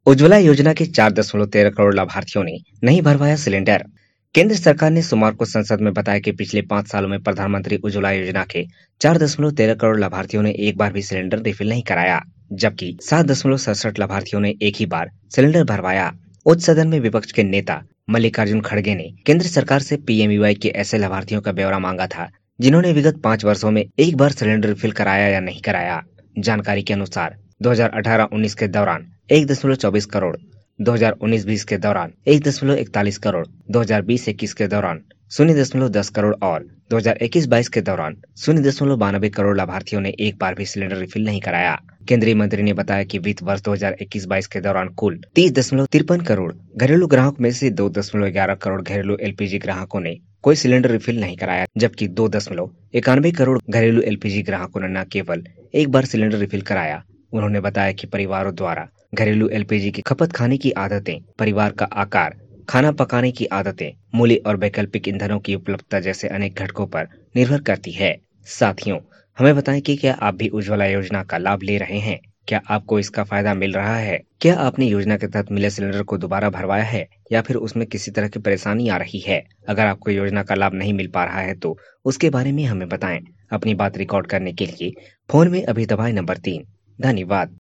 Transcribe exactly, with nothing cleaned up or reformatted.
उज्ज्वला योजना के चार दशमलव तेरह करोड़ लाभार्थियों ने नहीं भरवाया सिलेंडर। केंद्र सरकार ने सोमवार को संसद में बताया कि पिछले पाँच सालों में प्रधानमंत्री उज्ज्वला योजना के चार दशमलव तेरह करोड़ लाभार्थियों ने एक बार भी सिलेंडर रिफिल नहीं कराया, जबकि सात दशमलव सड़सठ लाभार्थियों ने एक ही बार सिलेंडर भरवाया। उच्च सदन में विपक्ष के नेता मल्लिकार्जुन खड़गे ने केंद्र सरकार से पीएमयूवाई के ऐसे लाभार्थियों का ब्यौरा मांगा था जिन्होंने विगत पाँच वर्षों में एक बार सिलेंडर रिफिल कराया या नहीं कराया। जानकारी के अनुसार दो हज़ार अठारह उन्नीस के दौरान एक दशमलव चौबीस करोड़, दो हज़ार उन्नीस बीस के दौरान एक दशमलव इकतालीस करोड़, दो हज़ार बीस इक्कीस के दौरान शून्य दशमलव दस करोड़ और दो हज़ार इक्कीस बाईस के दौरान शून्य दशमलव बानवे करोड़ लाभार्थियों ने एक बार भी सिलेंडर रिफिल नहीं कराया। केंद्रीय मंत्री ने बताया कि वित्त वर्ष दो हज़ार इक्कीस बाईस के दौरान कुल तीस दशमलव तिरपन करोड़ घरेलू ग्राहकों में से दो दशमलव ग्यारह करोड़ घरेलू एलपीजी ग्राहकों ने कोई सिलेंडर रिफिल नहीं कराया, जबकि दो दशमलव इक्यानवे करोड़ घरेलू एलपीजी ग्राहकों ने न केवल एक बार सिलेंडर रिफिल कराया। उन्होंने बताया कि परिवारों द्वारा घरेलू एलपीजी की खपत, खाने की आदतें, परिवार का आकार, खाना पकाने की आदतें, मूल्य और वैकल्पिक ईंधनों की उपलब्धता जैसे अनेक घटकों पर निर्भर करती है। साथियों, हमें बताएं कि क्या आप भी उज्ज्वला योजना का लाभ ले रहे हैं? क्या आपको इसका फायदा मिल रहा है? क्या आपने योजना के तहत मिले सिलेंडर को दोबारा भरवाया है या फिर उसमें किसी तरह की परेशानी आ रही है? अगर आपको योजना का लाभ नहीं मिल पा रहा है तो उसके बारे में हमें बताएं। अपनी बात रिकॉर्ड करने के लिए फोन में अभी दबाएं नंबर तीन। धन्यवाद।